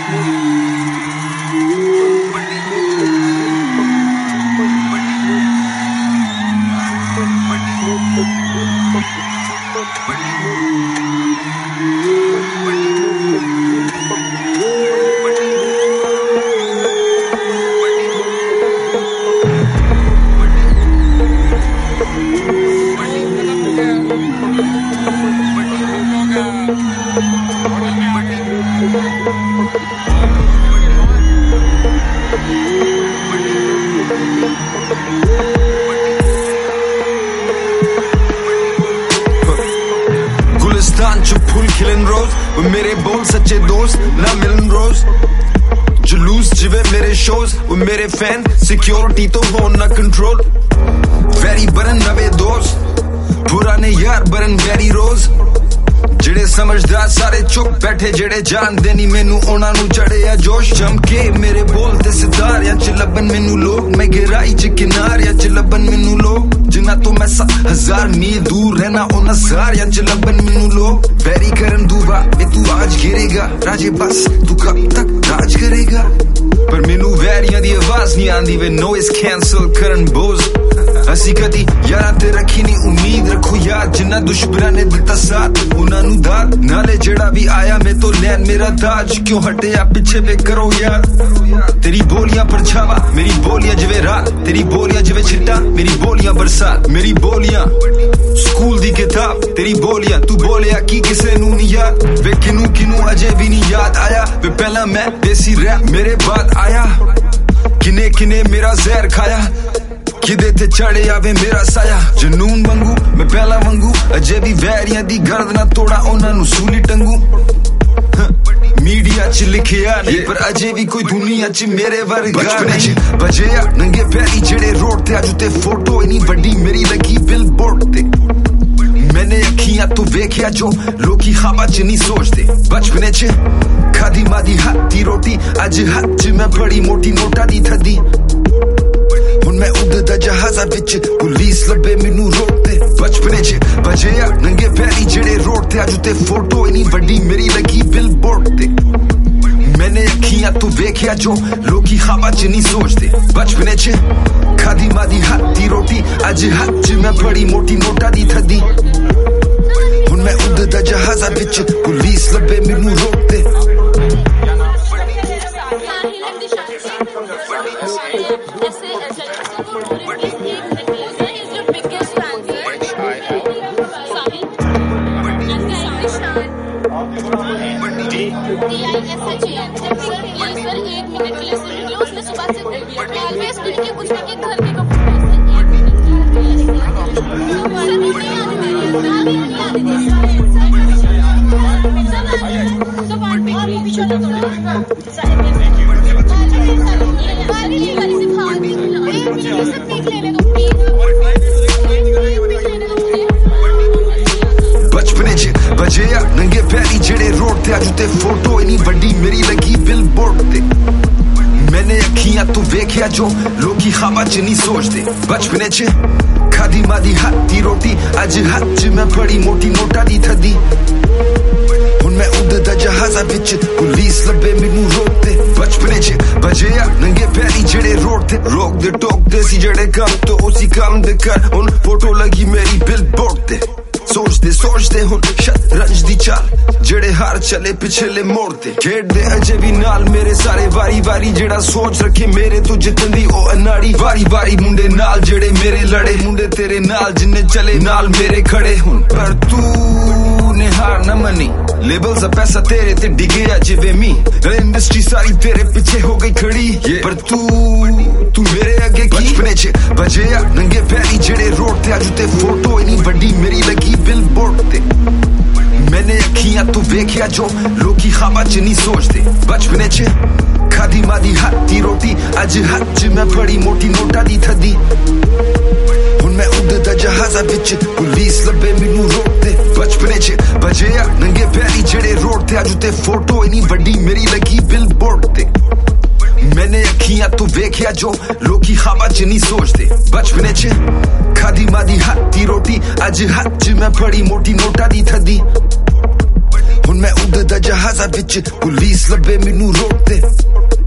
गुलिस्तान च फूल खिलन रोज, वो मेरे बोल सच्चे दोस्त ना मिलन रोज। जुलूस जिवे मेरे शोज, वो मेरे फैन सिक्योरिटी तो हो ना कंट्रोल। वैरी बरन नवे दोस्त, पुराने यार बरन वैरी रोज। जेड़े समझदार सारे चुप बैठे, जेड़े जानदे नहीं मैनू उन्हां नू चढ़े आ जोश। चमके मेरे बोलते सितारियां च लबन मैनू लोग, मैं गहराई च किनारियां च लबन मैनू लोग। जिन्ना तो मैं 1000 मील दूर रहना, उन्हां सारियां च लबन मैनू लोग। बैरी करन दुआ वे तू आज गिरेगा, राजे बस तू कब तक राज करेगा। पर मैनू वैरियां दी आवाज नहीं आंदी, वे नॉइस कैंसल करन बोझ। असी कदी यारां ते रखी नहीं उम्मीद, रखो याद जिन्ना दुश्मनां ने दिता साथ उन्हां नू दाद। नाले जेड़ा भी आया मैं तो लैन मेरा ताज, क्यों हटिया पिछे वे करो यार। तेरी बोलियां परछावा मेरी बोलियां जिवे रात, तेरी बोलियां जिवे छिट्टा मेरी बोलियां बरसात। मेरी बोलियां स्कूल दी किताब, तेरी बोलियां तू बोलिया की किसे नू नहीं याद। वे किनू किनू अजे भी नहीं याद आया, वे पहला मैं देसी रैप मेरे बाद आया। किने किने मेरा जहर खाया, किदे ते चढ़े आवे मेरा साया। जनून वांगू मैं पहला वांगू, अजे भी वैरियां दी गर्द ना तोड़ा उन्हां नू सूली टंगू। मीडिया च लिखिया नहीं पर अजे भी कोई दुनिया च मेरे वर्गा नहीं। बजेया नंगे पैरी जेड़े रोड ते अज ते फोटो इनी वड्डी मेरी लगी बिलबोर्ड ते। मैंने अखियां तो वेख्या जो लोकी ख्वाबा च नहीं सोचते। बचपने च खादी मादी हत्ती रोटी, अज हथ च मैं बड़ी मोटी नोटा दी थदी। हुण मैं उड़दा जहाजा विच पुलिस लब्बे मैनू रोकते। बचपने च बजेया नंगे पैरी जेड़े रोड ते अज ते फोटो इनी वड्डी मेरी लगी बिलबोर्ड ते। मैंने अखियां तो वेख्या जो लोकी ख्वाबा च नहीं सोचते। बचपने च खादी मादी हत्ती रोटी, अज हथ च मैं बड़ी मोटी नोटा दी थदी। हुण मैं उड़दा जहाजा विच पुलिस लब्बे मैनू रोकते। बचपने च बजेया नंगे पैरी जेड़े रोड ते अज ते फोटो इनी वड्डी मेरी लगी बिलबोर्ड ते। मैंने अखियां तो वेख्या जो लोकी ख्वाबा च नहीं सोचते। बचपने च खादी मादी हत्ती रोटी, अज हथ च मैं बड़ी मोटी नोटा दी थदी। हुण मैं उड़दा जहाजा विच पुलिस लब्बे मैनू रोकते। बचपने च बजेया नंगे पैरी जेड़े रोड ते रोक दे टोकदे सी जेड़े कम तो उसी काम दे कर। हुण फोटो लगी मेरी बिलबोर्ड ते। सोचते सोचते हुण शतरंज दी चाल, जेड़े हार चले पिछले मोड़ते। खेडदे अजे भी नाल मेरे सारे वारी वारी, जेड़ा सोच रखे मेरे तो जितन दी ओ अनाड़ी। वारी वारी मुंडे नाल जेड़े मेरे लड़े, मुंडे तेरे नाल जिन्ने चले नाल मेरे खड़े। हुण पर तू ने हार न मनी, लेबल्स पैसा तेरे ते डिगे जिवे मी। इंडस्ट्री सारी तेरे पीछे हो गई खड़ी, पर तू मेरे अगे की। बचपने च बजेया नंगे पैरी जेड़े रोड ते अज ते फोटो इनी वड्डी मेरी लगी बिलबोर्ड ते। मैंने अखियां तो वेख्या जो लोकी ख्वाबा च नहीं सोचते। बचपने च खादी मादी हत्ती रोटी, अज हथ च मैं बड़ी मोटी नोटा दी थदी। हुण मैं उड़दा जहाजा विच पुलिस लब्बे मैनू रोकते। बचपने च बजेया नंगे पैरी जेड़े रोड ते अज ते फोटो इनी वड्डी मेरी लगी बिलबोर्ड ते। मैंने अखियां तो वेख्या जो लोकी ख्वाबा च नहीं सोचते। बचपने च खादी मादी हत्ती रोटी, अज हथ च मैं बड़ी मोटी नोटा दी थदी। हुण मैं उड़दा जहाजा विच पुलिस लबे मैनू रोक ते